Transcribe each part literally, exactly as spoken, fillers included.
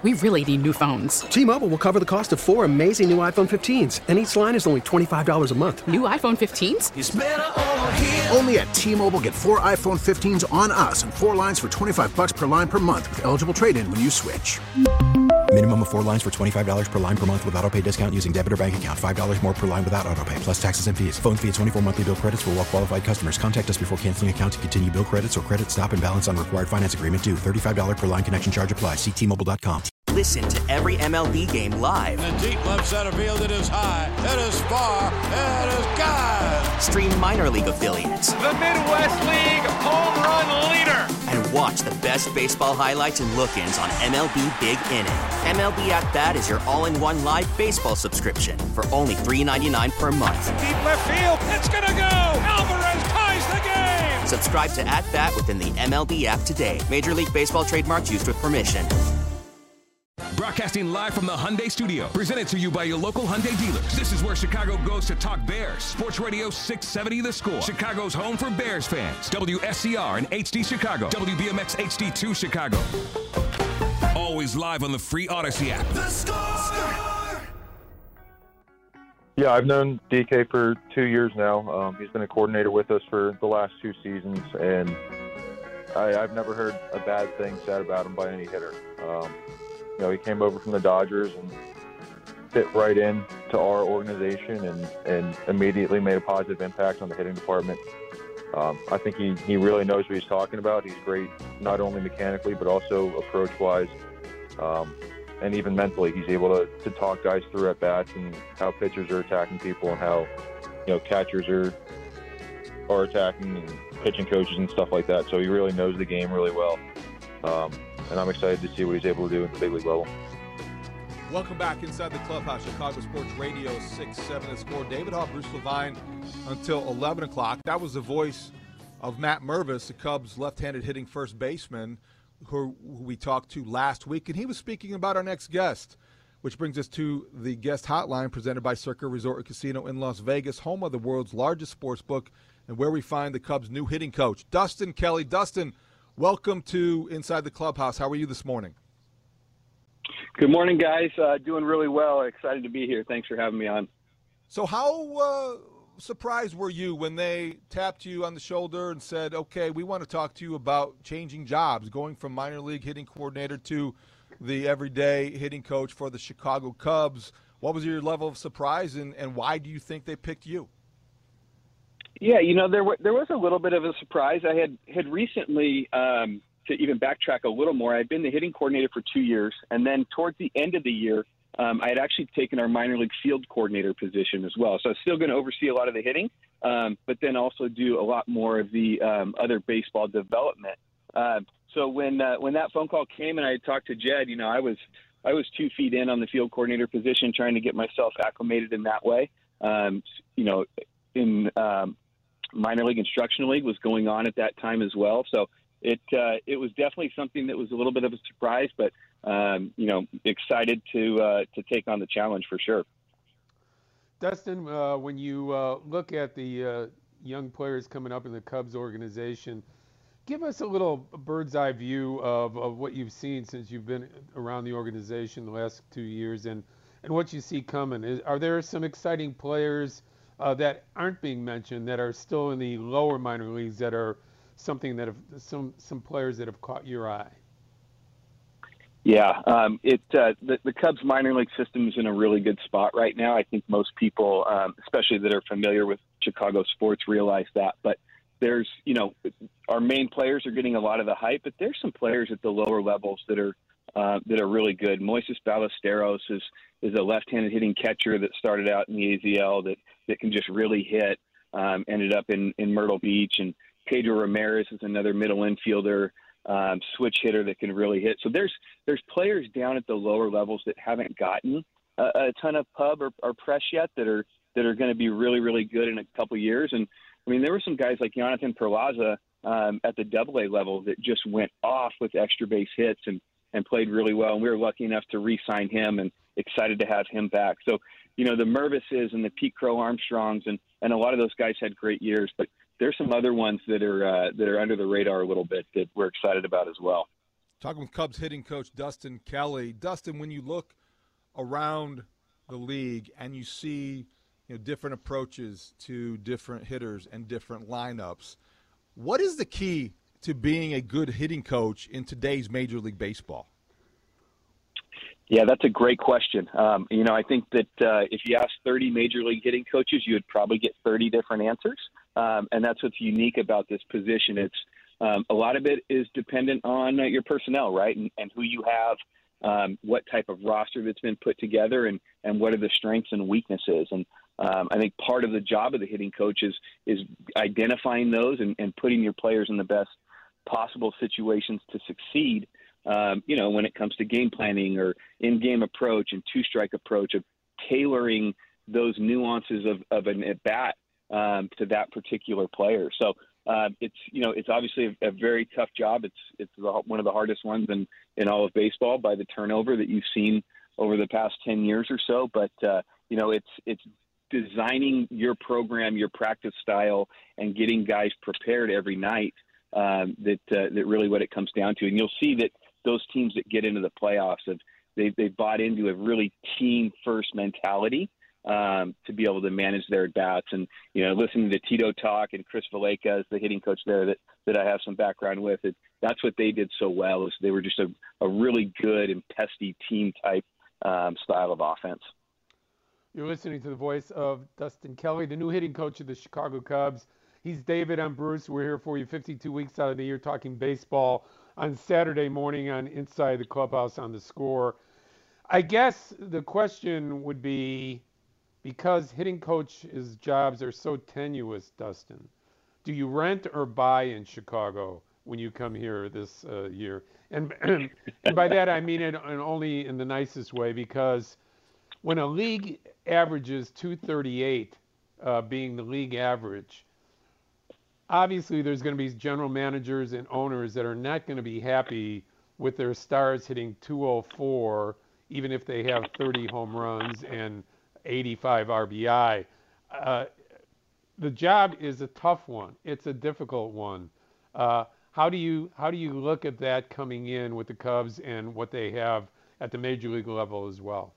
We really need new phones. T-Mobile will cover the cost of four amazing new iPhone fifteens, and each line is only twenty-five dollars a month. New iPhone fifteens? It's better over here. Only at T-Mobile, get four iPhone fifteens on us and four lines for twenty-five dollars per line per month with eligible trade-in when you switch. Minimum of four lines for twenty-five dollars per line per month with autopay discount using debit or bank account. five dollars more per line without autopay, plus taxes and fees. Phone fee at twenty-four monthly bill credits for well-qualified customers. Contact us before canceling account to continue bill credits or credit stop and balance on required finance agreement due. thirty-five dollars per line connection charge applies. See T Mobile dot com. Listen to every M L B game live. In the deep left center field, it is high, it is far, it is gone. Stream minor league affiliates. The Midwest League home run leader. And watch the best baseball highlights and look-ins on M L B Big Inning. M L B At Bat is your all-in-one live baseball subscription for only three dollars and ninety-nine cents per month. Deep left field, it's gonna go. Alvarez ties the game. Subscribe to At Bat within the M L B app today. Major League Baseball trademarks used with permission. Broadcasting live from the Hyundai Studio, presented to you by your local Hyundai dealers. This is where Chicago goes to talk Bears. Sports Radio six seventy The Score, Chicago's home for Bears fans. W S C R and H D Chicago, W B M X H D two Chicago. Always live on the free Odyssey app. The Score! Yeah, I've known D K for two years now. Um, he's been a coordinator with us for the last two seasons, and I, I've never heard a bad thing said about him by any hitter. Um, You know, he came over from the Dodgers and fit right in to our organization and, and immediately made a positive impact on the hitting department. Um, I think he, he really knows what he's talking about. He's great, not only mechanically, but also approach-wise. Um, and even mentally, he's able to, to talk guys through at-bats and how pitchers are attacking people and how, you know, catchers are, are attacking and pitching coaches and stuff like that. So he really knows the game really well. Um, and I'm excited to see what he's able to do at the big league level. Welcome back inside the clubhouse, Chicago Sports Radio six seven The Score. David Hall, Bruce Levine until eleven o'clock. That was the voice of Matt Mervis, the Cubs' left-handed hitting first baseman, who, who we talked to last week. And he was speaking about our next guest, which brings us to the guest hotline presented by Circa Resort and Casino in Las Vegas, home of the world's largest sports book, and where we find the Cubs' new hitting coach, Dustin Kelly. Dustin, welcome to Inside the Clubhouse. How are you this morning? Good morning, guys. Uh, doing really well. Excited to be here. Thanks for having me on. So how uh, surprised were you when they tapped you on the shoulder and said, okay, we want to talk to you about changing jobs, going from minor league hitting coordinator to the everyday hitting coach for the Chicago Cubs? What was your level of surprise, and, and why do you think they picked you? Yeah, you know, there, w- there was a little bit of a surprise. I had, had recently, um, to even backtrack a little more, I had been the hitting coordinator for two years, and then towards the end of the year, um, I had actually taken our minor league field coordinator position as well. So I was still going to oversee a lot of the hitting, um, but then also do a lot more of the um, other baseball development. Uh, so when uh, when that phone call came and I had talked to Jed, you know, I was I was two feet in on the field coordinator position, trying to get myself acclimated in that way. Um, you know, in um, minor league instructional league was going on at that time as well. So it uh, it was definitely something that was a little bit of a surprise, but um, you know, excited to uh, to take on the challenge for sure. Dustin, uh, when you uh, look at the uh, young players coming up in the Cubs organization, give us a little bird's eye view of, of what you've seen since you've been around the organization the last two years and, and what you see coming. Is, are there some exciting players uh, that aren't being mentioned that are still in the lower minor leagues that are something that have some, some players that have caught your eye? Yeah, um, it uh, the, the Cubs minor league system is in a really good spot right now. I think most people, um, especially that are familiar with Chicago sports, realize that. But there's, you know, our main players are getting a lot of the hype, but there's some players at the lower levels that are uh, that are really good. Moises Ballesteros is is a left-handed hitting catcher that started out in the A Z L that that can just really hit. Um, ended up in, in Myrtle Beach, and Pedro Ramirez is another middle infielder. Um, switch hitter that can really hit. So there's there's players down at the lower levels that haven't gotten a, a ton of pub or, or press yet that are that are going to be really, really good in a couple years. And I mean, there were some guys like Jonathan Perlaza um, at the double A level that just went off with extra base hits and, and played really well. And we were lucky enough to re-sign him and excited to have him back. So, you know, the Mervises and the Pete Crow Armstrongs and, and a lot of those guys had great years, but there's some other ones that are uh, that are under the radar a little bit that we're excited about as well. Talking with Cubs hitting coach Dustin Kelly. Dustin, when you look around the league and you see, you know, different approaches to different hitters and different lineups, what is the key to being a good hitting coach in today's Major League Baseball? Yeah, that's a great question. Um, you know, I think that uh, if you ask thirty Major League hitting coaches, you would probably get thirty different answers. Um, and that's what's unique about this position. It's um, a lot of it is dependent on uh, your personnel, right, and, and who you have, um, what type of roster that's been put together, and, and what are the strengths and weaknesses. And um, I think part of the job of the hitting coach is, is identifying those and, and putting your players in the best possible situations to succeed. Um, you know, when it comes to game planning or in-game approach and two-strike approach, of tailoring those nuances of, of an at-bat um, to that particular player. So uh, it's, you know, it's obviously a, a very tough job. It's it's the, one of the hardest ones in, in all of baseball by the turnover that you've seen over the past ten years or so. But, uh, you know, it's it's designing your program, your practice style, and getting guys prepared every night um, that, uh, that really what it comes down to. And you'll see that those teams that get into the playoffs, have they they bought into a really team first mentality um, to be able to manage their at bats. And you know, listening to Tito talk and Chris Valaika as the hitting coach there that, that I have some background with, it that's what they did so well. Is they were just a, a really good and pesty team type um, style of offense. You're listening to the voice of Dustin Kelly, the new hitting coach of the Chicago Cubs. He's David. I'm Bruce. We're here for you fifty-two weeks out of the year talking baseball on Saturday morning on Inside the Clubhouse on The Score. I guess the question would be, because hitting coaches' jobs are so tenuous, Dustin, do you rent or buy in Chicago when you come here this uh, year? And, and by that I mean it and only in the nicest way, because when a league averages two thirty-eight, uh, being the league average, obviously there's going to be general managers and owners that are not going to be happy with their stars hitting two oh four, even if they have thirty home runs and eighty-five R B I. Uh, the job is a tough one. It's a difficult one. Uh, how do you how do you look at that coming in with the Cubs and what they have at the major league level as well?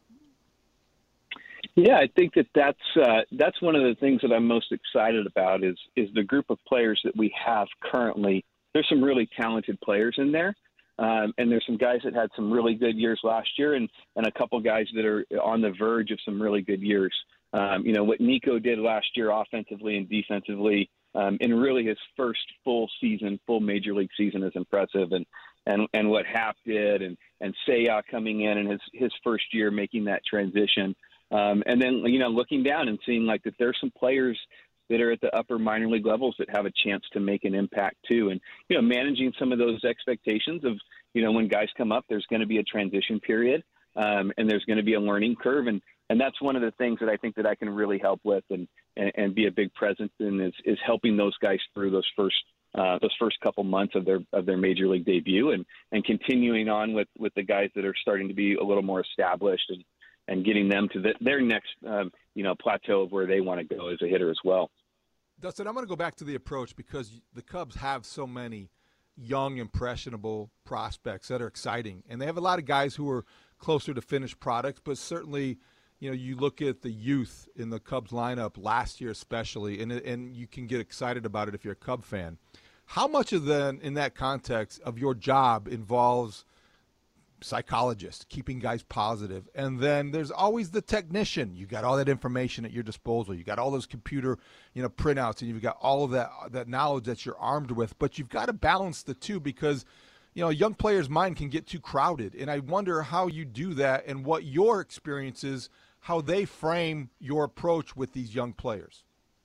Yeah, I think that that's uh, that's one of the things that I'm most excited about is is the group of players that we have currently. There's some really talented players in there, um, and there's some guys that had some really good years last year, and, and a couple guys that are on the verge of some really good years. Um, you know, what Nico did last year offensively and defensively, um, in really his first full season, full major league season, is impressive, and and, and what Happ did, and and Seiya coming in in his his first year making that transition. Um, and then, you know, looking down and seeing like that there's some players that are at the upper minor league levels that have a chance to make an impact too. And, you know, managing some of those expectations of, you know, when guys come up, there's going to be a transition period um, and there's going to be a learning curve. And, and that's one of the things that I think that I can really help with and, and, and be a big presence in is, is helping those guys through those first uh, those first couple months of their of their major league debut and, and continuing on with, with the guys that are starting to be a little more established and, and getting them to the, their next, um, you know, plateau of where they want to go as a hitter as well. Dustin, I'm going to go back to the approach because the Cubs have so many young, impressionable prospects that are exciting. And they have a lot of guys who are closer to finished products, but certainly, you know, you look at the youth in the Cubs lineup last year especially, and, and you can get excited about it if you're a Cub fan. How much of then, in that context, of your job involves psychologist, keeping guys positive, and then there's always the technician. You got all that information at your disposal. You got all those computer, you know, printouts, and you've got all of that that knowledge that you're armed with. But you've got to balance the two because, you know, a young player's mind can get too crowded. And I wonder how you do that and what your experience is, how they frame your approach with these young players.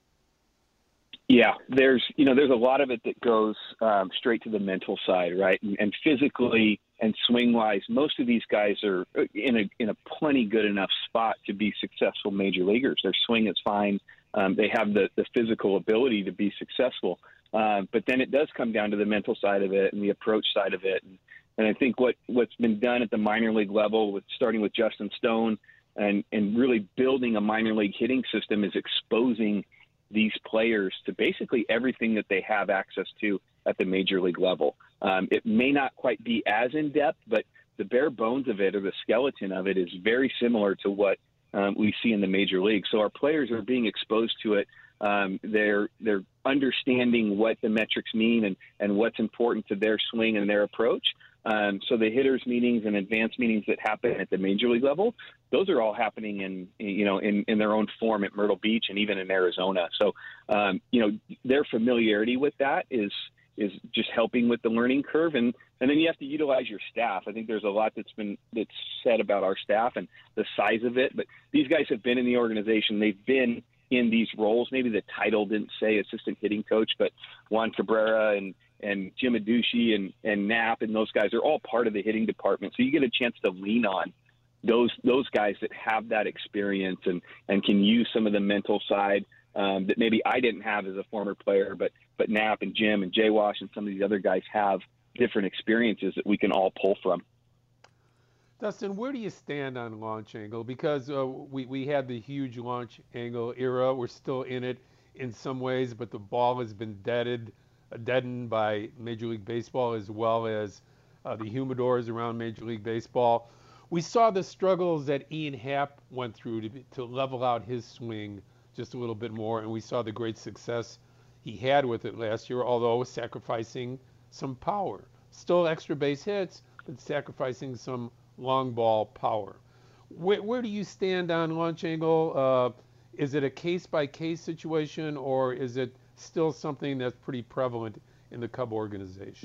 Yeah, there's you know there's a lot of it that goes um, straight to the mental side, right? And, and physically and swing wise, most of these guys are in a in a plenty good enough spot to be successful major leaguers. Their swing is fine. Um, they have the, the physical ability to be successful. Uh, but then it does come down to the mental side of it and the approach side of it. And, and I think what what's been done at the minor league level, with starting with Justin Stone and and really building a minor league hitting system, is exposing these players to basically everything that they have access to at the major league level. Um, it may not quite be as in depth, but the bare bones of it or the skeleton of it is very similar to what um, we see in the major league. So our players are being exposed to it. Um, they're they're understanding what the metrics mean and, and what's important to their swing and their approach. Um, so the hitters meetings and advanced meetings that happen at the major league level, those are all happening in, you know, in, in their own form at Myrtle Beach and even in Arizona. So, um, you know, their familiarity with that is, is just helping with the learning curve. And, and then you have to utilize your staff. I think there's a lot that's been, that's said about our staff and the size of it, but these guys have been in the organization. They've been in these roles. Maybe the title didn't say assistant hitting coach, but Juan Cabrera and, and Jim Aducci and, and Knapp and those guys are all part of the hitting department. So you get a chance to lean on those those guys that have that experience and, and can use some of the mental side um, that maybe I didn't have as a former player, but but Knapp and Jim and Jay Wash and some of these other guys have different experiences that we can all pull from. Dustin, where do you stand on launch angle? Because uh, we, we had the huge launch angle era. We're still in it in some ways, but the ball has been deaded. deadened by Major League Baseball as well as uh, the humidors around Major League Baseball. We saw the struggles that Ian Happ went through to, to level out his swing just a little bit more, and we saw the great success he had with it last year, although sacrificing some power. Still extra base hits, but sacrificing some long ball power. Where, where do you stand on launch angle? Uh, is it a case-by-case situation, or is it still something that's pretty prevalent in the Cub organization?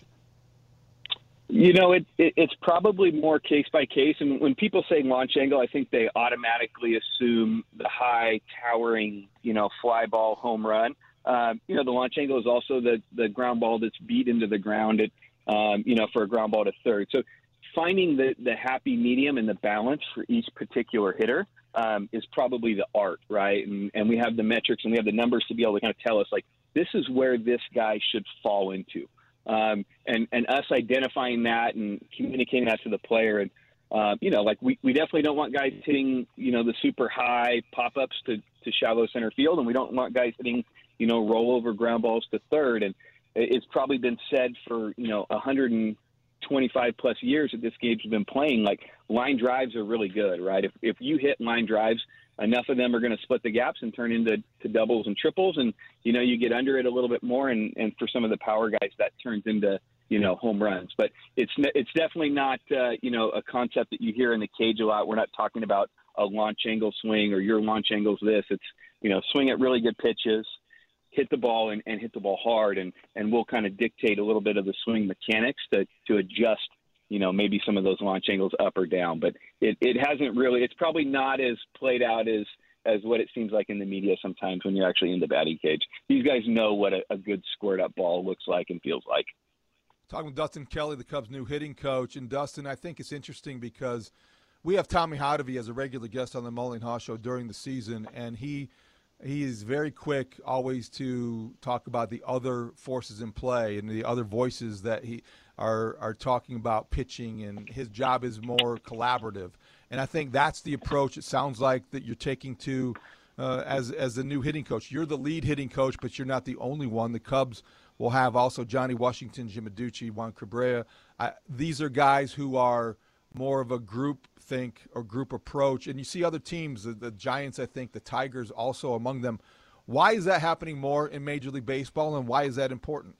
You know, it, it, it's probably more case by case. And when people say launch angle, I think they automatically assume the high, towering, you know, fly ball home run. Um, you know, the launch angle is also the, the ground ball that's beat into the ground, at, um, you know, for a ground ball to third. So finding the, the happy medium and the balance for each particular hitter um, is probably the art, right? And, and we have the metrics and we have the numbers to be able to kind of tell us, like, this is where this guy should fall into. Um, and, and us identifying that and communicating that to the player. And, uh, you know, like we, we definitely don't want guys hitting, you know, the super high pop-ups to, to shallow center field. And we don't want guys hitting, you know, rollover ground balls to third. And it's probably been said for, you know, one hundred twenty-five plus years that this game's been playing, like line drives are really good, right? If, if you hit line drives, enough of them are going to split the gaps and turn into to doubles and triples. And, you know, you get under it a little bit more. And, and for some of the power guys, that turns into, you know, home runs. But it's it's definitely not, uh, you know, a concept that you hear in the cage a lot. We're not talking about a launch angle swing or your launch angle's this. It's, you know, swing at really good pitches, hit the ball and, and hit the ball hard. And, and we'll kind of dictate a little bit of the swing mechanics to, to adjust, you know, maybe some of those launch angles up or down, but it, it hasn't really, it's probably not as played out as, as what it seems like in the media sometimes when you're actually in the batting cage. These guys know what a, a good squared up ball looks like and feels like. Talking with Dustin Kelly, the Cubs' new hitting coach. And Dustin, I think it's interesting because we have Tommy Hotovy as a regular guest on the Mully and Haw Show during the season, and he he is very quick always to talk about the other forces in play and the other voices that he are are talking about pitching, and his job is more collaborative. And I think that's the approach it sounds like that you're taking to uh, as as the new hitting coach. You're the lead hitting coach, but you're not the only one. The Cubs will have also Johnny Washington, Jim Aducci, Juan Cabrera. I, these are guys who are more of a group think or group approach. And you see other teams, the, the Giants, I think, the Tigers also among them. Why is that happening more in Major League Baseball, and why is that important?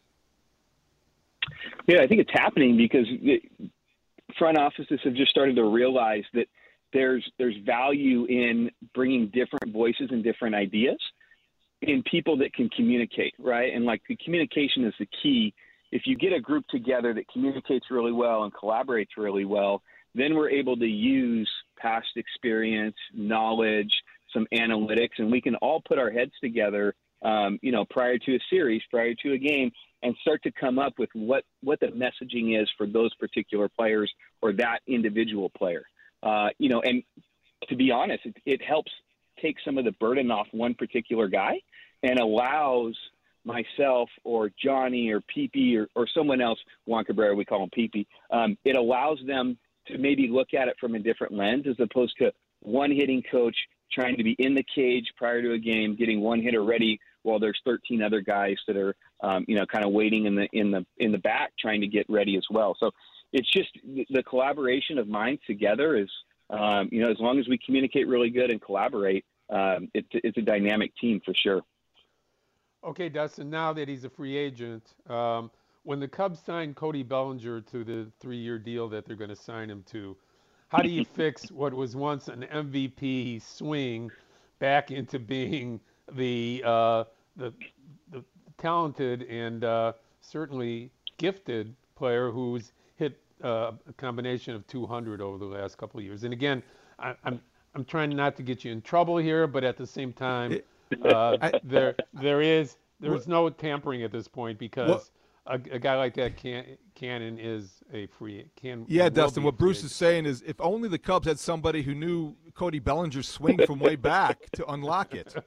Yeah, I think it's happening because the front offices have just started to realize that there's there's value in bringing different voices and different ideas in people that can communicate, right? And like the communication is the key. If you get a group together that communicates really well and collaborates really well, then we're able to use past experience, knowledge, some analytics, and we can all put our heads together, um, you know, prior to a series, prior to a game, and start to come up with what, what the messaging is for those particular players or that individual player. Uh, you know, and to be honest, it, it helps take some of the burden off one particular guy and allows myself or Johnny or Peepee or, or someone else, Juan Cabrera, we call him Peepee, um, it allows them to maybe look at it from a different lens as opposed to one hitting coach trying to be in the cage prior to a game, getting one hitter ready while there's thirteen other guys that are, um, you know, kind of waiting in the in the in the back trying to get ready as well. So it's just the collaboration of minds together is, um, you know, as long as we communicate really good and collaborate, um, it's it's a dynamic team for sure. Okay, Dustin. Now that he's a free agent, um, when the Cubs signed Cody Bellinger to the three-year deal that they're going to sign him to, how do you fix what was once an M V P swing back into being the uh, the, the talented and uh, certainly gifted player who's hit uh, a combination of two hundred over the last couple of years? And again, I, I'm I'm trying not to get you in trouble here, but at the same time, uh, I, there there is there's no tampering at this point because. Well, A, a guy like that, can, Cannon, is a free can. Yeah, Dustin. What Bruce agent. is saying is, if only the Cubs had somebody who knew Cody Bellinger's swing from way back to unlock it.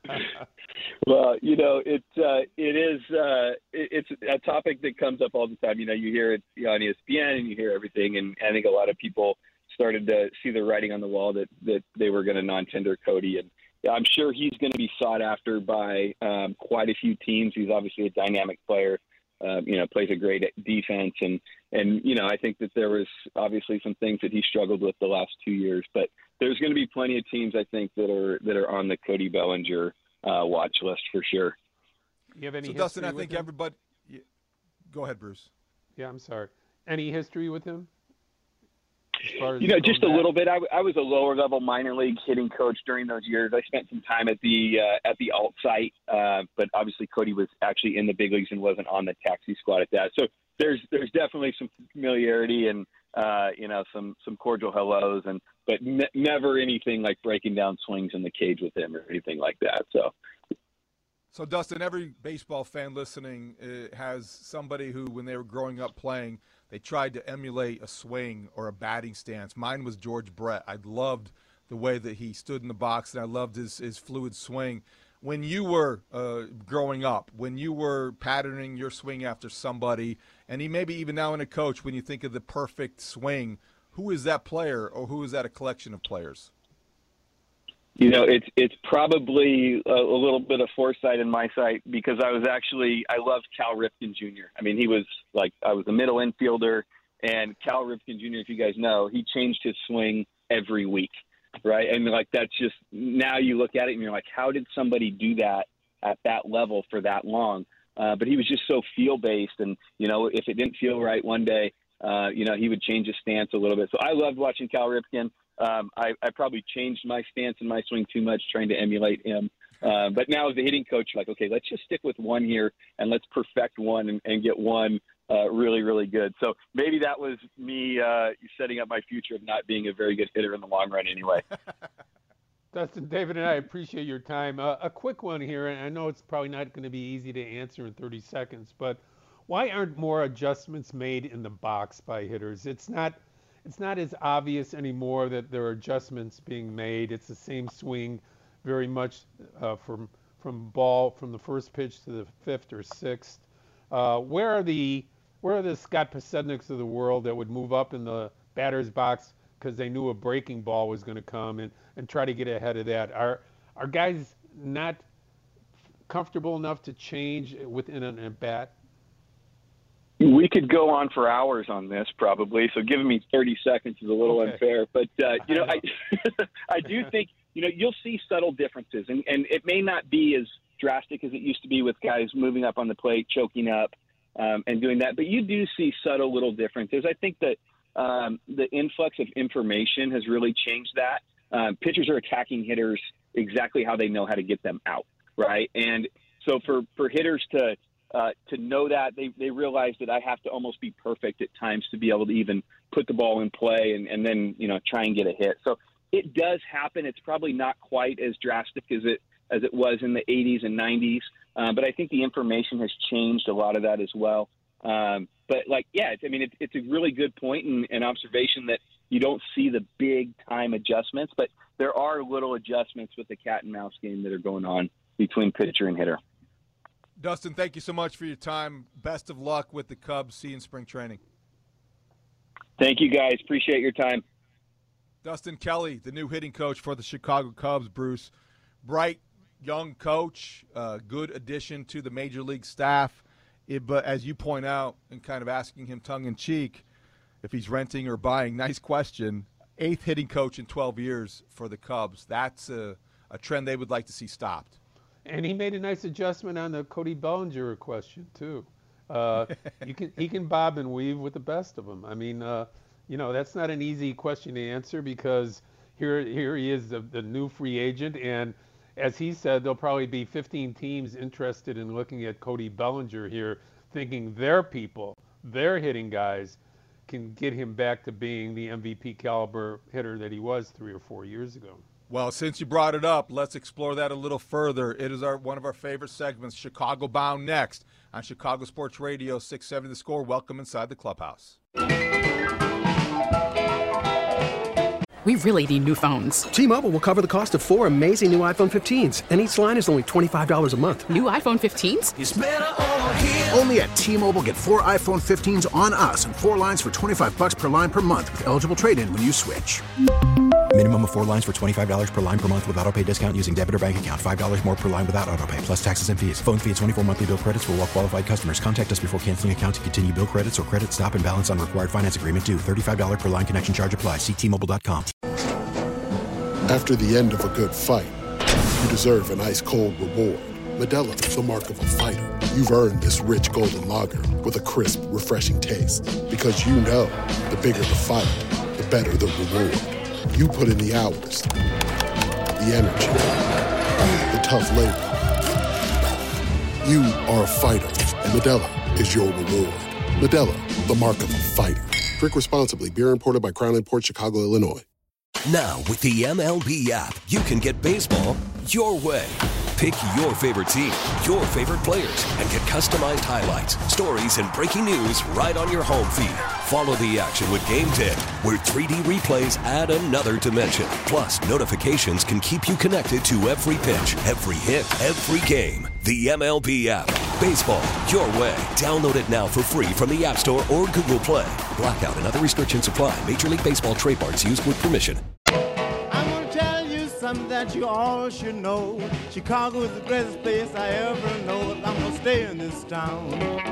Well, you know, it uh, it is uh, it, it's a topic that comes up all the time. You know, you hear it on E S P N and you hear everything, and I think a lot of people started to see the writing on the wall that that they were going to non-tender Cody, and I'm sure he's going to be sought after by um, quite a few teams. He's obviously a dynamic player. Uh, you know, plays a great defense. And, and, you know, I think that there was obviously some things that he struggled with the last two years. But there's going to be plenty of teams, I think, that are that are on the Cody Bellinger uh, watch list for sure. You have any so, history Dustin, I with think him? everybody – go ahead, Bruce. Yeah, I'm sorry. Any history with him? As far as you know, just a back? little bit. I, I was a lower level minor league hitting coach during those years. I spent some time at the uh, at the alt site, uh, but obviously Cody was actually in the big leagues and wasn't on the taxi squad at that. So there's there's definitely some familiarity and uh, you know some some cordial hellos, and but ne- never anything like breaking down swings in the cage with him or anything like that. So. So, Dustin, every baseball fan listening uh, has somebody who, when they were growing up playing, they tried to emulate a swing or a batting stance. Mine was George Brett. I loved the way that he stood in the box, and I loved his, his fluid swing. When you were uh, growing up, when you were patterning your swing after somebody, and he maybe even now in a coach, when you think of the perfect swing, who is that player or who is that a collection of players? You know, it's it's probably a, a little bit of foresight in my sight because I was actually I loved Cal Ripken Junior I mean, he was like I was a middle infielder, and Cal Ripken Junior, if you guys know, he changed his swing every week, right? And like that's just now you look at it and you're like, how did somebody do that at that level for that long? Uh, but he was just so feel based, and you know, if it didn't feel right one day, uh, you know, he would change his stance a little bit. So I loved watching Cal Ripken. Um, I, I probably changed my stance and my swing too much trying to emulate him. Uh, but now as a hitting coach, like, okay, let's just stick with one here and let's perfect one and, and get one uh, really, really good. So maybe that was me uh, setting up my future of not being a very good hitter in the long run anyway. Dustin, David, and I appreciate your time. Uh, a quick one here, and I know it's probably not going to be easy to answer in thirty seconds, but why aren't more adjustments made in the box by hitters? It's not – It's not as obvious anymore that there are adjustments being made. It's the same swing very much uh, from from ball from the first pitch to the fifth or sixth. Uh, where are the where are the Scott Pasedniks of the world that would move up in the batter's box because they knew a breaking ball was going to come and, and try to get ahead of that? Are are guys not comfortable enough to change within an at bat? We could go on for hours on this probably, so giving me thirty seconds is a little okay. unfair. But, uh, you know, I I do think, you know, you'll see subtle differences, and, and it may not be as drastic as it used to be with guys moving up on the plate, choking up, um, and doing that. But you do see subtle little differences. I think that um, the influx of information has really changed that. Um, pitchers are attacking hitters exactly how they know how to get them out, right? And so for, for hitters to – Uh, to know that they, they realize that I have to almost be perfect at times to be able to even put the ball in play and, and then, you know, try and get a hit. So it does happen. It's probably not quite as drastic as it, as it was in the eighties and nineties. Uh, but I think the information has changed a lot of that as well. Um, but like, yeah, it's, I mean, it's, it's a really good point and, and observation that you don't see the big time adjustments, but there are little adjustments with the cat and mouse game that are going on between pitcher and hitter. Dustin, thank you so much for your time. Best of luck with the Cubs. See you in spring training. Thank you, guys. Appreciate your time. Dustin Kelly, the new hitting coach for the Chicago Cubs, Bruce. Bright young coach, uh, good addition to the major league staff. It, but as you point out, and kind of asking him tongue-in-cheek if he's renting or buying, nice question, eighth hitting coach in twelve years for the Cubs. That's a, a trend they would like to see stopped. And he made a nice adjustment on the Cody Bellinger question, too. Uh, you can He can bob and weave with the best of them. I mean, uh, you know, that's not an easy question to answer because here, here he is, the, the new free agent, and as he said, there'll probably be fifteen teams interested in looking at Cody Bellinger here, thinking their people, their hitting guys, can get him back to being the M V P caliber hitter that he was three or four years ago. Well, since you brought it up, let's explore that a little further. It is our one of our favorite segments, Chicago Bound, next on Chicago Sports Radio six seventy The Score. Welcome inside the clubhouse. We really need new phones. T-Mobile will cover the cost of four amazing new iPhone fifteens, and each line is only twenty-five dollars a month. New iPhone fifteens? It's better over here. Only at T-Mobile, get four iPhone fifteens on us and four lines for twenty-five bucks per line per month with eligible trade-in when you switch. Minimum of four lines for twenty-five dollars per line per month with autopay discount using debit or bank account. five dollars more per line without autopay, plus taxes and fees. Phone fee at twenty-four monthly bill credits for well-qualified customers. Contact us before canceling account to continue bill credits or credit stop and balance on required finance agreement due. thirty-five dollars per line connection charge applies. See T Mobile dot com. After the end of a good fight, you deserve an ice-cold reward. Modelo is the mark of a fighter. You've earned this rich golden lager with a crisp, refreshing taste. Because you know, the bigger the fight, the better the reward. You put in the hours, the energy, the tough labor. You are a fighter, and Modelo is your reward. Modelo, the mark of a fighter. Drink responsibly. Beer imported by Crown Imports, Chicago, Illinois. Now, with the M L B app, you can get baseball your way. Pick your favorite team, your favorite players, and get customized highlights, stories, and breaking news right on your home feed. Follow the action with Game Day, where three D replays add another dimension. Plus, notifications can keep you connected to every pitch, every hit, every game. The M L B app. Baseball your way. Download it now for free from the App Store or Google Play. Blackout and other restrictions apply. Major League Baseball trademarks used with permission. I'm gonna tell you something that you all should know. Chicago is the greatest place I ever know. I'm gonna stay in this town.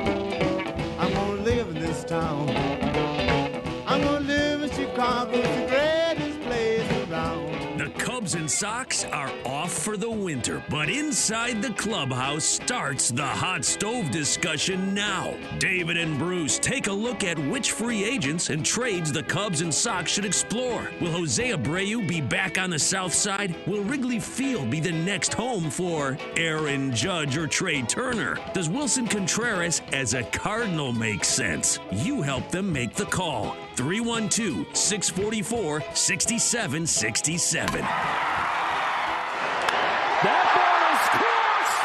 I'm gonna live in this town. I'm gonna live in Chicago. It's the greatest place around. The Cubs and Sox are off for the winter, but inside the clubhouse starts the hot stove discussion now. David and Bruce take a look at which free agents and trades the Cubs and Sox should explore. Will Jose Abreu be back on the south side? Will Wrigley Field be the next home for Aaron Judge or Trey Turner? Does Wilson Contreras as a Cardinal make sense? You help them make the call. three one two, six four four, six seven six seven. That ball is close.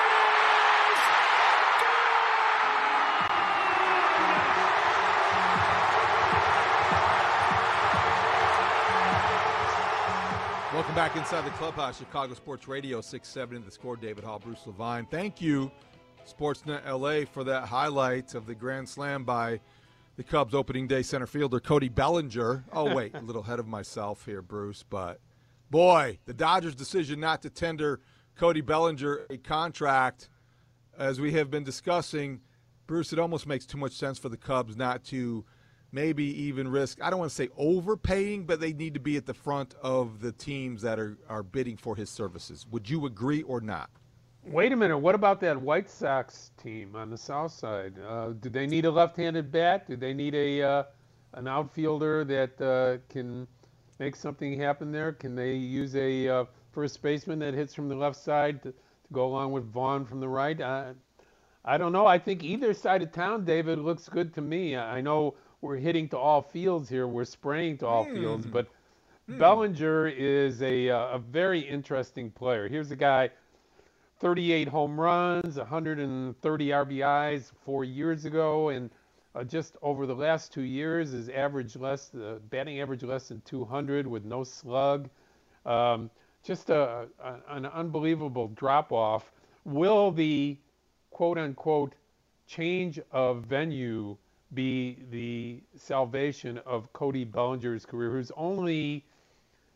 Welcome back inside the clubhouse, Chicago Sports Radio six seventy The Score. David Hall, Bruce Levine. Thank you, Sportsnet L A, for that highlight of the grand slam by the Cubs opening day center fielder Cody Bellinger. Oh, wait, a little ahead of myself here, Bruce. But, boy, the Dodgers' decision not to tender Cody Bellinger a contract, as we have been discussing, Bruce, it almost makes too much sense for the Cubs not to maybe even risk, I don't want to say overpaying, but they need to be at the front of the teams that are, are bidding for his services. Would you agree or not? Wait a minute. What about that White Sox team on the south side? Uh, do they need a left-handed bat? Do they need a uh, an outfielder that uh, can make something happen there? Can they use a uh, first baseman that hits from the left side to, to go along with Vaughn from the right? I, I don't know. I think either side of town, David, looks good to me. I know we're hitting to all fields here. We're spraying to all mm. fields. But mm. Bellinger is a, a very interesting player. Here's a guy, thirty-eight home runs, one hundred thirty R B Is four years ago, and uh, just over the last two years, his average less, the batting average less than two hundred with no slug. Um, just a, a, an unbelievable drop-off. Will the quote-unquote change of venue be the salvation of Cody Bellinger's career, who's only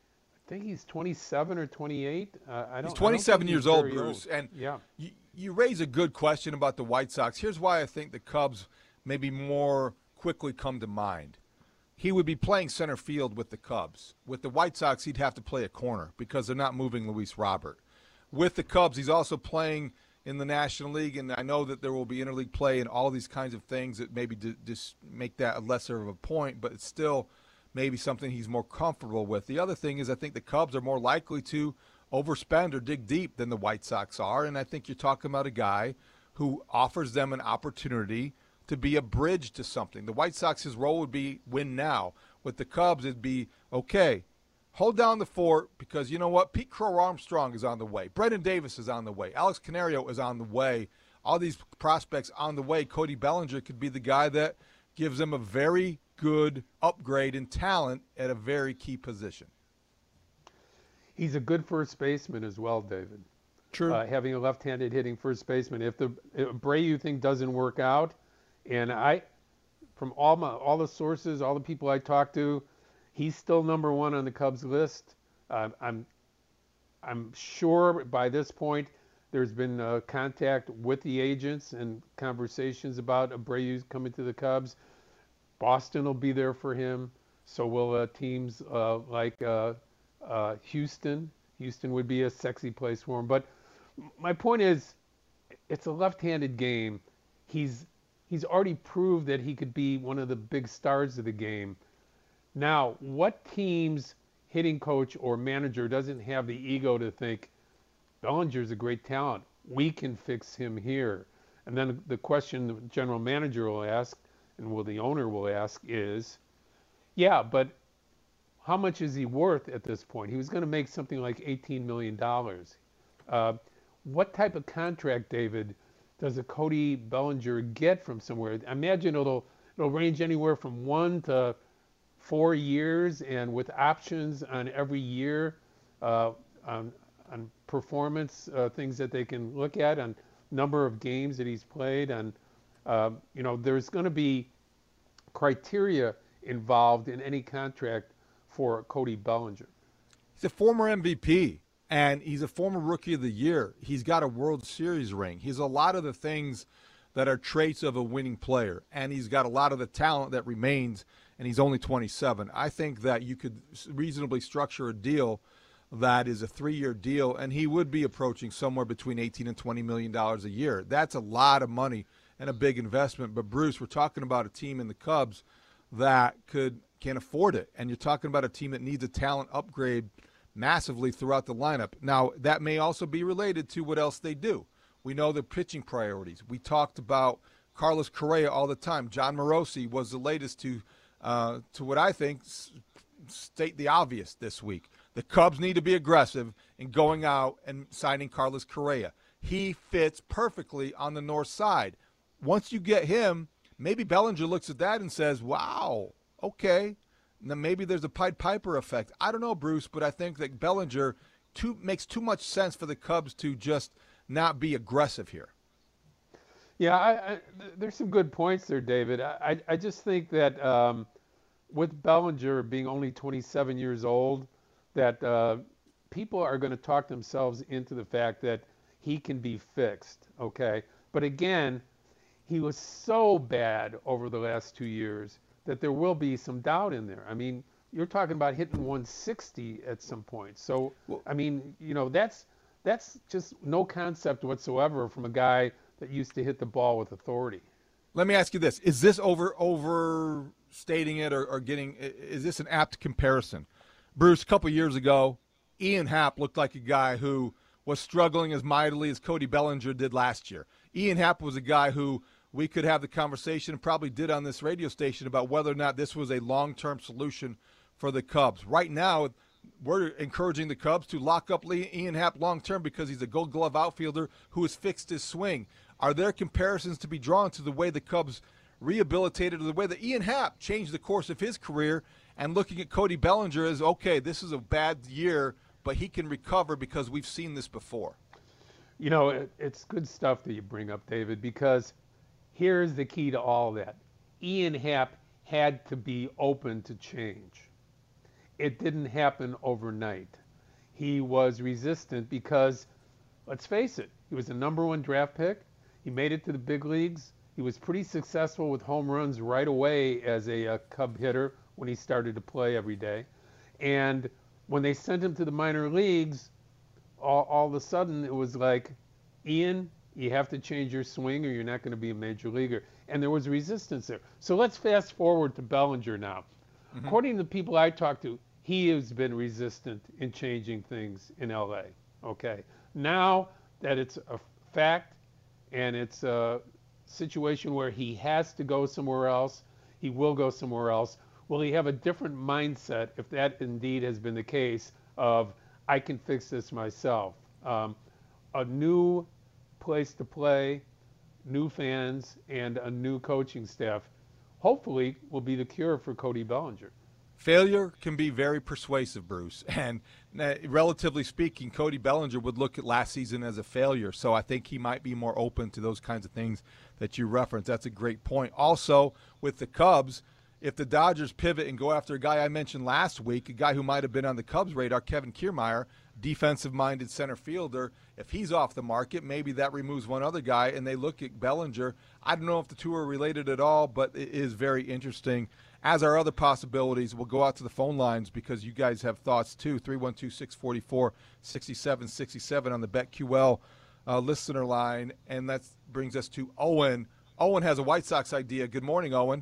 think he's twenty-seven or twenty-eight. Uh, I don't. He's twenty-seven I don't years he's old, very Bruce. old. And yeah. you, you raise a good question about the White Sox. Here's why I think the Cubs maybe more quickly come to mind. He would be playing center field with the Cubs. With the White Sox, he'd have to play a corner because they're not moving Luis Robert. With the Cubs, he's also playing in the National League, and I know that there will be interleague play and all these kinds of things that maybe d- just make that a lesser of a point, but it's still maybe something he's more comfortable with. The other thing is I think the Cubs are more likely to overspend or dig deep than the White Sox are, and I think you're talking about a guy who offers them an opportunity to be a bridge to something. The White Sox's role would be win now. With the Cubs, it'd be, okay, hold down the fort because you know what? Pete Crow Armstrong is on the way. Brendan Davis is on the way. Alex Canario is on the way. All these prospects on the way. Cody Bellinger could be the guy that gives them a very good upgrade in talent at a very key position. He's a good first baseman as well, David. True. Uh, having a left-handed hitting first baseman. If the if Abreu thing doesn't work out, and I, from all my all the sources, all the people I talk to, he's still number one on the Cubs list. Uh, I'm I'm sure by this point there's been uh, contact with the agents and conversations about Abreu coming to the Cubs. Boston will be there for him. So will uh, teams uh, like uh, uh, Houston. Houston would be a sexy place for him. But my point is, it's a left-handed game. He's he's already proved that he could be one of the big stars of the game. Now, what team's hitting coach or manager doesn't have the ego to think, Bellinger's a great talent, we can fix him here? And then the question the general manager will ask, and will the owner will ask is, yeah, but how much is he worth at this point? He was going to make something like eighteen million dollars. Uh, what type of contract, David, does a Cody Bellinger get from somewhere? I imagine it'll it'll range anywhere from one to four years, and with options on every year, uh, on, on performance, uh, things that they can look at, on number of games that he's played, and uh, you know, there's going to be criteria involved in any contract for Cody Bellinger. He's a former M V P, and he's a former Rookie of the Year. He's got a World Series ring. He's a lot of the things that are traits of a winning player, and he's got a lot of the talent that remains, and he's only twenty-seven. I think that you could reasonably structure a deal that is a three-year deal, and he would be approaching somewhere between eighteen and twenty million dollars a year. That's a lot of money and a big investment. But, Bruce, we're talking about a team in the Cubs that could can't afford it, and you're talking about a team that needs a talent upgrade massively throughout the lineup. Now, that may also be related to what else they do. We know the pitching priorities. We talked about Carlos Correa all the time. John Morosi was the latest to, uh, to what I think, s- state the obvious this week. The Cubs need to be aggressive in going out and signing Carlos Correa. He fits perfectly on the north side. Once you get him, maybe Bellinger looks at that and says, wow, okay, now maybe there's a Pied Piper effect. I don't know, Bruce, but I think that Bellinger too, makes too much sense for the Cubs to just not be aggressive here. Yeah, I, I, there's some good points there, David. I, I just think that um, with Bellinger being only twenty-seven years old, that uh, people are going to talk themselves into the fact that he can be fixed, okay? But again, he was so bad over the last two years that there will be some doubt in there. I mean, you're talking about hitting one sixty at some point. So, I mean, you know, that's that's just no concept whatsoever from a guy that used to hit the ball with authority. Let me ask you this. Is this over overstating it or, or getting – is this an apt comparison? Bruce, a couple years ago, Ian Happ looked like a guy who was struggling as mightily as Cody Bellinger did last year. Ian Happ was a guy who we could have the conversation and probably did on this radio station about whether or not this was a long-term solution for the Cubs. Right now, we're encouraging the Cubs to lock up Ian Happ long-term because he's a gold glove outfielder who has fixed his swing. Are there comparisons to be drawn to the way the Cubs rehabilitated or the way that Ian Happ changed the course of his career and looking at Cody Bellinger as, okay, this is a bad year, but he can recover because we've seen this before? You know, it, it's good stuff that you bring up, David, because here's the key to all that. Ian Happ had to be open to change. it didn't happen overnight. He was resistant because, let's face it, he was a number one draft pick. He made it to the big leagues. He was pretty successful with home runs right away as a, a Cub hitter when he started to play every day. And when they sent him to the minor leagues, all, all of a sudden it was like, Ian, you have to change your swing or you're not going to be a major leaguer. And there was resistance there. So let's fast forward to Bellinger now. Mm-hmm. According to the people I talked to, he has been resistant in changing things in L A. Okay. Now that it's a fact and it's a situation where he has to go somewhere else, he will go somewhere else. Will he have a different mindset if that indeed has been the case of, I can fix this myself? Um, a new place to play, new fans, and a new coaching staff, hopefully will be the cure for Cody Bellinger. Failure can be very persuasive, Bruce. And uh, relatively speaking, Cody Bellinger would look at last season as a failure. So I think he might be more open to those kinds of things that you referenced. That's a great point. Also, with the Cubs, if the Dodgers pivot and go after a guy I mentioned last week, a guy who might have been on the Cubs' radar, Kevin Kiermaier, defensive-minded center fielder, if he's off the market, maybe that removes one other guy, and they look at Bellinger. I don't know if the two are related at all, but it is very interesting. As are other possibilities, we'll go out to the phone lines because you guys have thoughts too. three one two, six four four, six seven six seven on the BetQL uh, listener line, and that brings us to Owen. Owen has a White Sox idea. Good morning, Owen.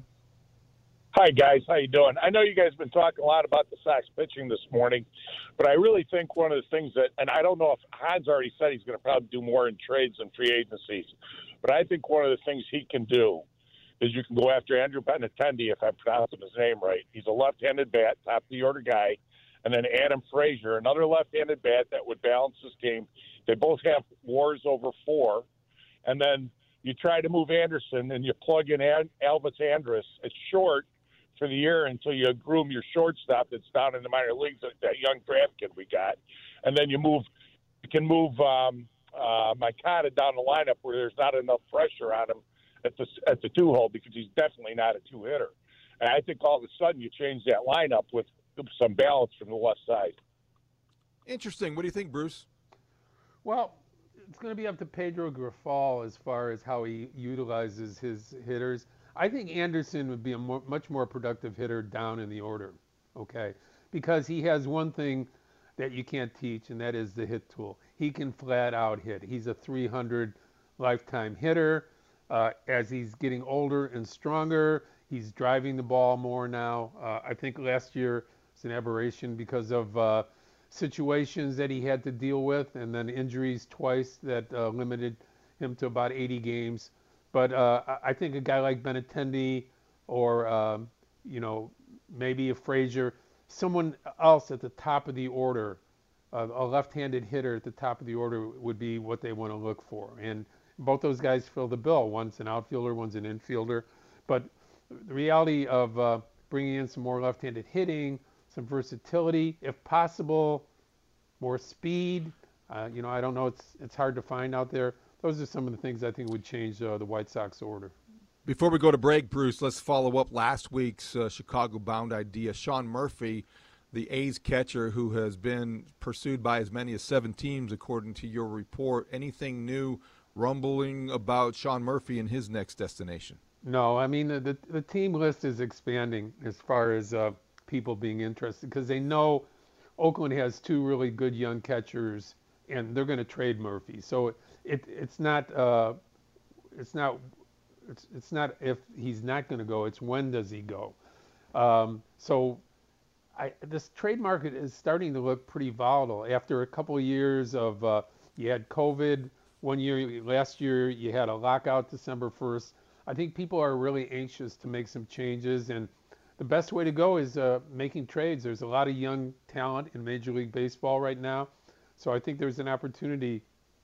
Hi, guys. How you doing? I know you guys have been talking a lot about the Sox pitching this morning, but I really think one of the things that, and I don't know if Hans already said he's going to probably do more in trades and free agencies, but I think one of the things he can do is you can go after Andrew Benintendi, if I'm pronouncing his name right. He's a left-handed bat, top-of-the-order guy, and then Adam Frazier, another left-handed bat that would balance this game. They both have wars over four, and then you try to move Anderson, and you plug in Elvis Andrus. It's short for the year until you groom your shortstop that's down in the minor leagues, that young draft kid we got. And then you move, you can move um, uh, Moncada down the lineup where there's not enough pressure on him at the at the two hole because he's definitely not a two hitter. And I think all of a sudden you change that lineup with some balance from the left side. Interesting. What do you think, Bruce? Well, it's going to be up to Pedro Grifol as far as how he utilizes his hitters. I think Anderson would be a more, much more productive hitter down in the order, okay? Because he has one thing that you can't teach, and that is the hit tool. He can flat out hit. He's a three hundred lifetime hitter. Uh, as he's getting older and stronger, he's driving the ball more now. Uh, I think last year was an aberration because of uh, situations that he had to deal with, and then injuries twice that uh, limited him to about eighty games. But uh, I think a guy like Benintendi or, um, you know, maybe a Frazier, someone else at the top of the order, uh, a left-handed hitter at the top of the order would be what they want to look for. And both those guys fill the bill. One's an outfielder, one's an infielder. But the reality of uh, bringing in some more left-handed hitting, some versatility, if possible, more speed. Uh, you know, I don't know. It's it's hard to find out there. Those are some of the things I think would change uh, the White Sox order. Before we go to break, Bruce, let's follow up last week's uh, Chicago-bound idea. Sean Murphy, the A's catcher who has been pursued by as many as seven teams, according to your report. Anything new rumbling about Sean Murphy and his next destination? No, I mean, the, the, the team list is expanding as far as uh, people being interested because they know Oakland has two really good young catchers, and they're going to trade Murphy. So it, it it's not uh, it's not it's it's not if he's not going to go. It's when does he go? Um, so I, this trade market is starting to look pretty volatile after a couple of years of uh, you had COVID one year. Last year you had a lockout December first. I think people are really anxious to make some changes, and the best way to go is uh, making trades. There's a lot of young talent in Major League Baseball right now. So I think there's an opportunity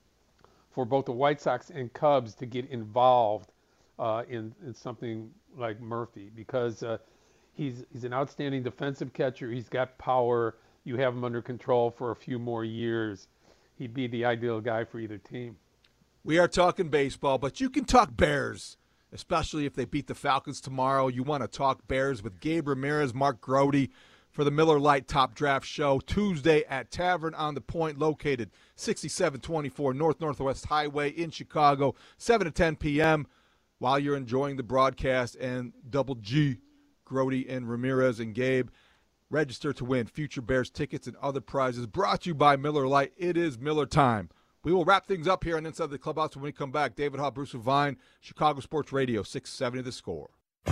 for both the White Sox and Cubs to get involved uh, in, in something like Murphy because uh, he's he's an outstanding defensive catcher. He's got power. You have him under control for a few more years. He'd be the ideal guy for either team. We are talking baseball, but you can talk Bears, especially if they beat the Falcons tomorrow. You want to talk Bears with Gabe Ramirez, Mark Grody for the Miller Lite Top Draft Show, Tuesday at Tavern on the Point, located sixty-seven twenty-four North Northwest Highway in Chicago, seven to ten p.m. while you're enjoying the broadcast. And Double G, Grody and Ramirez and Gabe, register to win future Bears tickets and other prizes, brought to you by Miller Lite. It is Miller time. We will wrap things up here on Inside the Clubhouse when we come back. David Haugh, Bruce Levine, Chicago Sports Radio, six seventy The Score.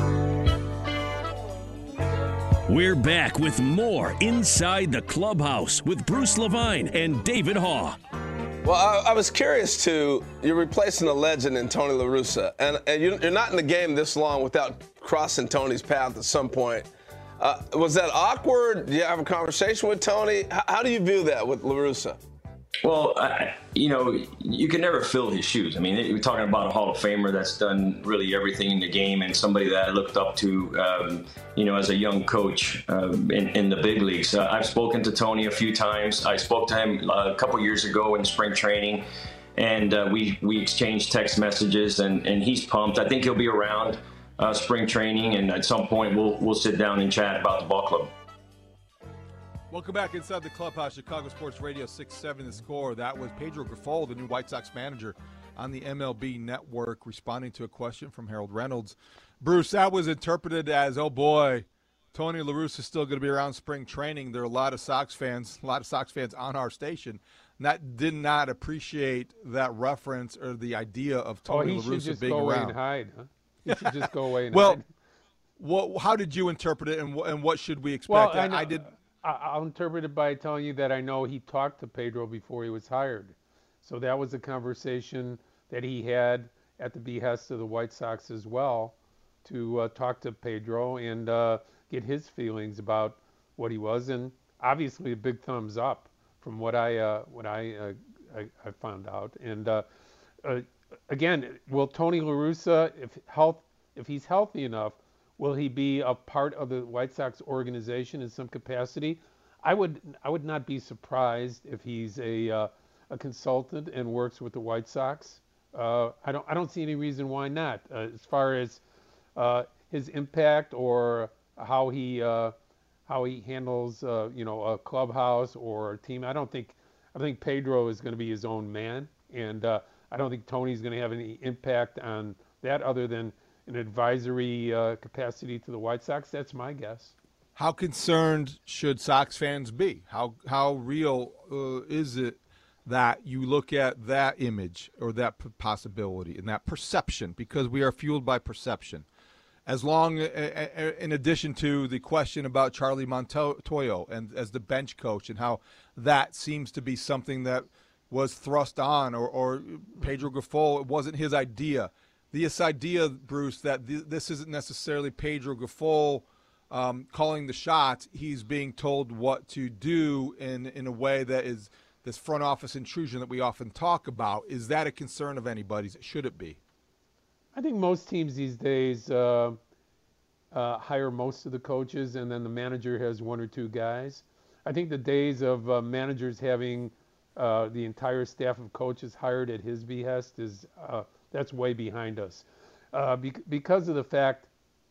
We're back with more Inside the Clubhouse with Bruce Levine and David Haugh. Well, I, I was curious, too. You're replacing a legend in Tony La Russa, and, and you're, you're not in the game this long without crossing Tony's path at some point. Uh, was that awkward? Did you have a conversation with Tony? How, how do you view that with La Russa? Well, I, you know, you can never fill his shoes. I mean, you're talking about a Hall of Famer that's done really everything in the game, and somebody that I looked up to, um, you know, as a young coach uh, in, in the big leagues. Uh, I've spoken to Tony a few times. I spoke to him a couple years ago in spring training, and uh, we, we exchanged text messages, and, and he's pumped. I think he'll be around uh, spring training, and at some point we'll, we'll sit down and chat about the ball club. Welcome back inside the Clubhouse, Chicago Sports Radio, six seventy The Score. That was Pedro Grifol, the new White Sox manager on the M L B Network, responding to a question from Harold Reynolds. Bruce, that was interpreted as, oh boy, Tony La Russa is still going to be around spring training. There are a lot of Sox fans, a lot of Sox fans on our station that did not appreciate that reference or the idea of Tony oh, La Russa being around. around. He should just go away and hide, huh? He should just go away and well, hide. Well, how did you interpret it, and, and what should we expect? Well, I, I, know, I did. I'll interpret it by telling you that I know he talked to Pedro before he was hired. So that was a conversation that he had at the behest of the White Sox as well, to uh, talk to Pedro and uh, get his feelings about what he was. And obviously a big thumbs up from what I uh, what I, uh, I, I found out. And uh, uh, again, will Tony La Russa, if health, if he's healthy enough, will he be a part of the White Sox organization in some capacity? I would I would not be surprised if he's a uh, a consultant and works with the White Sox. Uh, I don't I don't see any reason why not. Uh, as far as uh, his impact or how he uh, how he handles uh, you know a clubhouse or a team, I don't think I think Pedro is going to be his own man, and uh, I don't think Tony's going to have any impact on that other than an advisory uh, capacity to the White Sox. That's my guess. How concerned should Sox fans be? How how real uh, is it that you look at that image or that p- possibility and that perception? Because we are fueled by perception. As long, uh, uh, in addition to the question about Charlie Montoyo and as the bench coach and how that seems to be something that was thrust on, or, or Pedro Grifol, it wasn't his idea. This idea, Bruce, that th- this isn't necessarily Pedro Grifol um, calling the shots. He's being told what to do in, in a way that is this front office intrusion that we often talk about. Is that a concern of anybody's? Should it be? I think most teams these days uh, uh, hire most of the coaches, and then the manager has one or two guys. I think the days of uh, managers having uh, the entire staff of coaches hired at his behest is uh, – that's way behind us. Uh, be- because of the fact,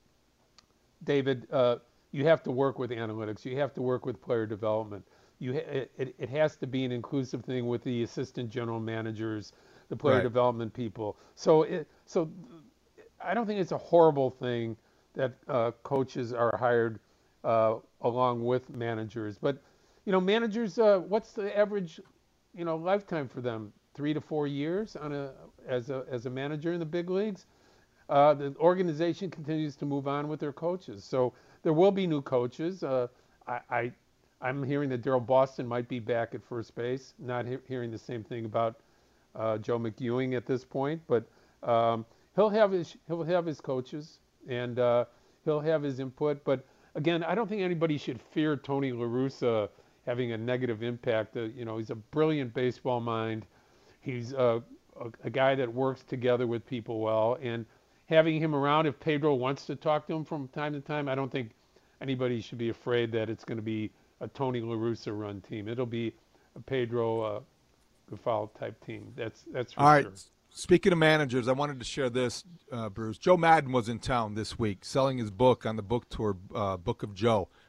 David, uh, you have to work with analytics. You have to work with player development. You ha- it, it has to be an inclusive thing with the assistant general managers, the player right. development people. So, it, so I don't think it's a horrible thing that uh, coaches are hired uh, along with managers. But, you know, managers, uh, what's the average, you know, lifetime for them? Three to four years on a as a as a manager in the big leagues. Uh, the organization continues to move on with their coaches, so there will be new coaches. Uh, I, I I'm hearing that Daryl Boston might be back at first base. Not he- hearing the same thing about uh, Joe McEwing at this point, but um, he'll have his he'll have his coaches and uh, he'll have his input. But again, I don't think anybody should fear Tony La Russa having a negative impact. Uh, you know, he's a brilliant baseball mind. He's a, a, a guy that works together with people well, and having him around, if Pedro wants to talk to him from time to time, I don't think anybody should be afraid that it's going to be a Tony La Russa run team. It'll be a Pedro uh, Grifol type team. That's that's for All right. sure. Speaking of managers, I wanted to share this, uh, Bruce. Joe Madden was in town this week selling his book on the book tour, uh, Book of Joe.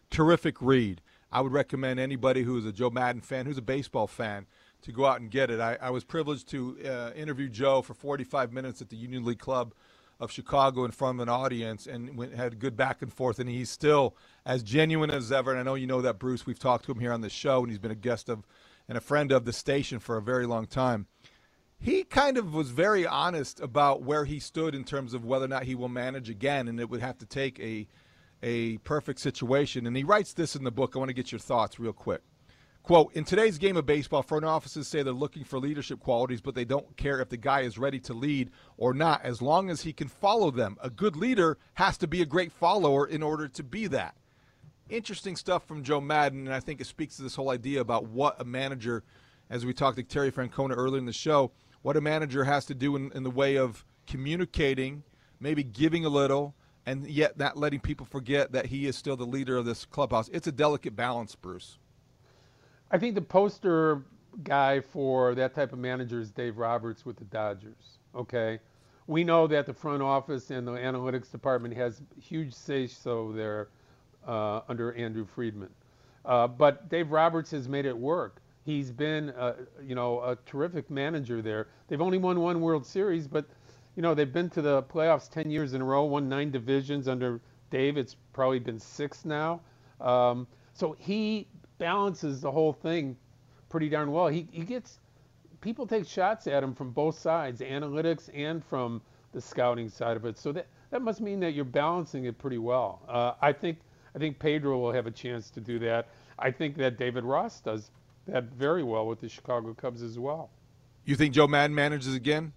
terrific read. I would recommend anybody who is a Joe Maddon fan, who's a baseball fan, to go out and get it. I, I was privileged to uh, interview Joe for forty-five minutes at the Union League Club of Chicago in front of an audience, and went, had good back and forth, and he's still as genuine as ever. And I know you know that, Bruce. We've talked to him here on the show, and he's been a guest of and a friend of the station for a very long time. He kind of was very honest about where he stood in terms of whether or not he will manage again, and it would have to take a a perfect situation. And he writes this in the book. I want to get your thoughts real quick. Quote, in today's game of baseball, front offices say they're looking for leadership qualities, but they don't care if the guy is ready to lead or not, as long as he can follow them. A good leader has to be a great follower in order to be that. Interesting stuff from Joe Maddon, and I think it speaks to this whole idea about what a manager, as we talked to Terry Francona earlier in the show, what a manager has to do in, in the way of communicating, maybe giving a little, and yet not letting people forget that he is still the leader of this clubhouse. It's a delicate balance, Bruce. I think the poster guy for that type of manager is Dave Roberts with the Dodgers, okay? We know that the front office and the analytics department has huge say-so there uh, under Andrew Friedman. Uh, but Dave Roberts has made it work. He's been, uh, you know, a terrific manager there. They've only won one World Series, but, you know, they've been to the playoffs ten years in a row, won nine divisions under Dave. It's probably been six now. Um, so he balances the whole thing pretty darn well. He, he gets, people take shots at him from both sides, analytics and from the scouting side of it. So that, that must mean that you're balancing it pretty well. Uh, I think I think Pedro will have a chance to do that. I think that David Ross does that very well with the Chicago Cubs as well. You think Joe Maddon manages again?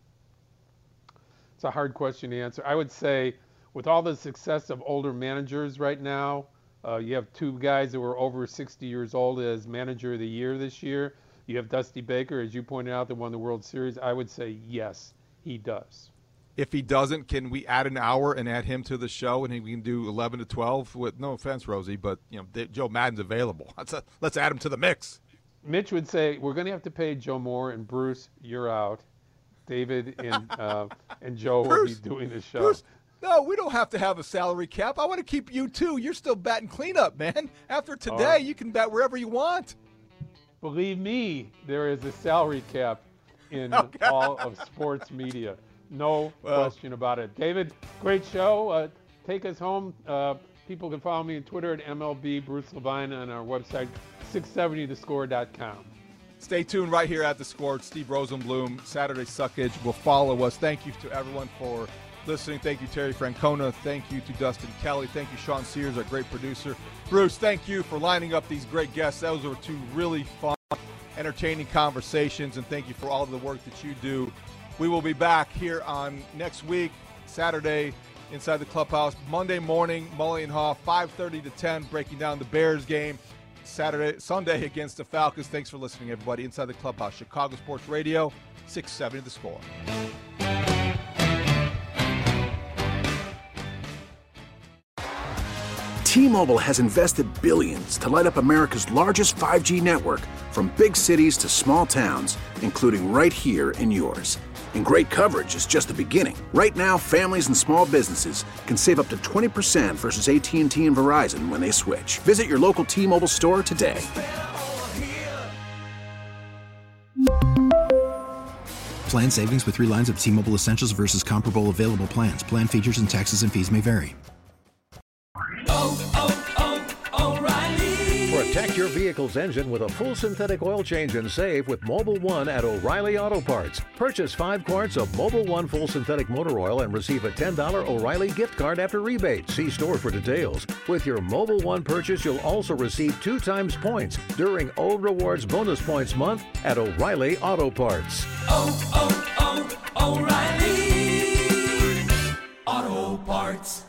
It's a hard question to answer. I would say with all the success of older managers right now, uh, you have two guys that were over sixty years old as manager of the year this year. You have Dusty Baker, as you pointed out, that won the World Series. I would say yes, he does. If he doesn't, can we add an hour and add him to the show, and we can do eleven to twelve? With no offense, Rosie, but you know Joe Maddon's available. Let's uh, let's add him to the mix. Mitch would say we're going to have to pay Joe Moore, and Bruce, you're out. David and uh, and Joe Bruce, will be doing the show. Bruce, no, we don't have to have a salary cap. I want to keep you too. You're still batting cleanup, man. After today, right. You can bat wherever you want. Believe me, there is a salary cap in oh, all of sports media. No well, question about it. David, great show. Uh, take us home. Uh, people can follow me on Twitter at M L B Bruce Levine, and our website, six seventy the score dot com. Stay tuned right here at The Score. Steve Rosenblum, Saturday Suckage will follow us. Thank you to everyone for listening. Thank you, Terry Francona. Thank you to Dustin Kelly. Thank you, Sean Sears, our great producer. Bruce, thank you for lining up these great guests. Those were two really fun, entertaining conversations, and thank you for all of the work that you do. We will be back here on next week, Saturday, inside the clubhouse. Monday morning, Mully and Haw, five thirty to ten, breaking down the Bears game. Saturday, Sunday against the Falcons. Thanks for listening, everybody. Inside the clubhouse, Chicago Sports Radio, six seventy The Score. T-Mobile has invested billions to light up America's largest five G network, from big cities to small towns, including right here in yours. And great coverage is just the beginning. Right now, families and small businesses can save up to twenty percent versus A T and T and Verizon when they switch. Visit your local T-Mobile store today. Plan savings with three lines of T-Mobile Essentials versus comparable available plans. Plan features and taxes and fees may vary. Oh, oh, oh, O'Reilly. Protect your vehicle's engine with a full synthetic oil change and save with Mobil one at O'Reilly Auto Parts. Purchase five quarts of Mobil one full synthetic motor oil and receive a ten dollars O'Reilly gift card after rebate. See store for details. With your Mobil one purchase, you'll also receive two times points during O Rewards Bonus Points Month at O'Reilly Auto Parts. Oh, oh, oh, O'Reilly Auto Parts.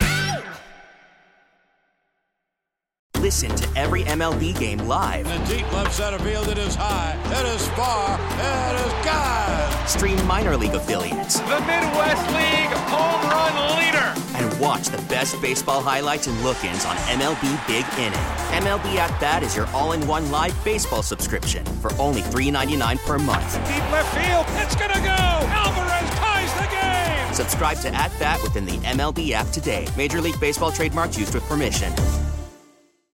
Listen to every M L B game live. In the deep left center field, it is high, it is far, it is gone. Stream minor league affiliates. The Midwest League home run leader. And watch the best baseball highlights and look-ins on M L B Big Inning. M L B At Bat is your all-in-one live baseball subscription for only three ninety-nine per month. Deep left field, it's gonna go. Alvarez ties the game. Subscribe to At Bat within the M L B app today. Major League Baseball trademarks used with permission.